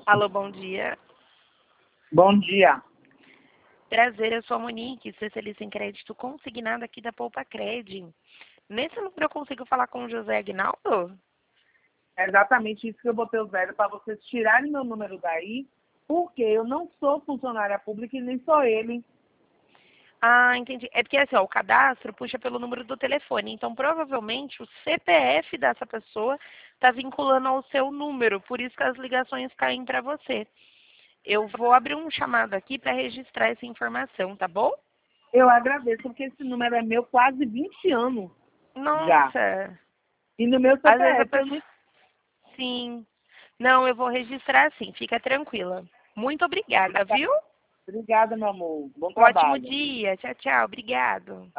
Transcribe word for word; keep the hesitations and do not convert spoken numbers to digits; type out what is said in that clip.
Alô, bom dia. Bom dia. Prazer, eu sou a Monique, especialista em crédito consignado aqui da Poupa Cred. Nesse número eu consigo falar com o José Aguinaldo? É exatamente isso que eu botei o zero, para vocês tirarem meu número daí, porque eu não sou funcionária pública e nem sou ele. Ah, entendi. É porque assim, ó, o cadastro puxa pelo número do telefone, então provavelmente o C P F dessa pessoa está vinculando ao seu número, por isso que as ligações caem para você. Eu vou abrir um chamado aqui para registrar essa informação, tá bom? Eu agradeço, porque esse número é meu quase vinte anos já. Nossa, E no meu às vezes a C P F eu pessoa... não... Sim. Não, eu vou registrar sim, fica tranquila. Muito obrigada, viu? Obrigada, meu amor. Bom Um ótimo trabalho. dia. Tchau, tchau. Obrigado.